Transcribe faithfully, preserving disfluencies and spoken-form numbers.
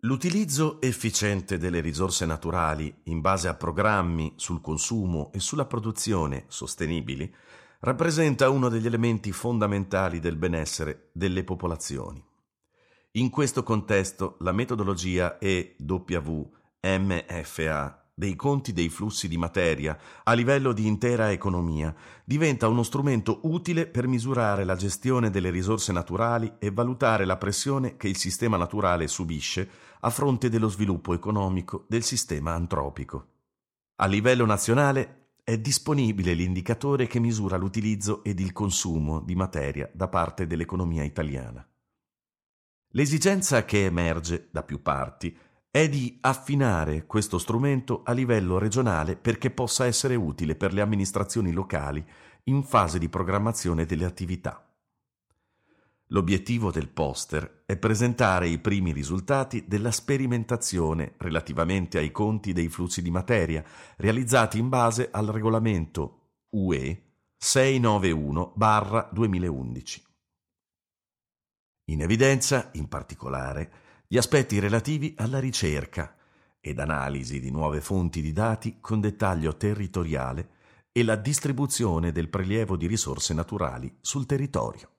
L'utilizzo efficiente delle risorse naturali in base a programmi sul consumo e sulla produzione sostenibili rappresenta uno degli elementi fondamentali del benessere delle popolazioni. In questo contesto, la metodologia E W M F A dei conti dei flussi di materia a livello di intera economia diventa uno strumento utile per misurare la gestione delle risorse naturali e valutare la pressione che il sistema naturale subisce a fronte dello sviluppo economico del sistema antropico. A livello nazionale è disponibile l'indicatore che misura l'utilizzo ed il consumo di materia da parte dell'economia italiana. L'esigenza che emerge da più parti è di affinare questo strumento a livello regionale perché possa essere utile per le amministrazioni locali in fase di programmazione delle attività. L'obiettivo del poster è presentare i primi risultati della sperimentazione relativamente ai conti dei flussi di materia realizzati in base al regolamento U E seicentonovantuno duemilaundici. In evidenza, in particolare, gli aspetti relativi alla ricerca ed analisi di nuove fonti di dati con dettaglio territoriale e la distribuzione del prelievo di risorse naturali sul territorio.